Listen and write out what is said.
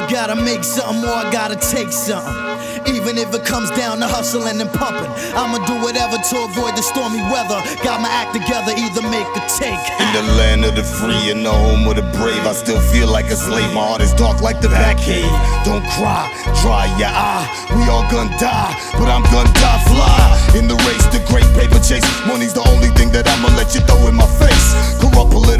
Gotta make something or I gotta take something. Even if it comes down to hustling and pumping, I'ma do whatever to avoid the stormy weather. Got my act together, either make or take. In the land of the free and the home of the brave, I still feel like a slave. My heart is dark like the Batcave. Don't cry, dry your eye. We all gonna die, but I'm gonna die fly. In the race, the great paper chase, money's the only thing that I'ma let you throw in my face. Corrupt political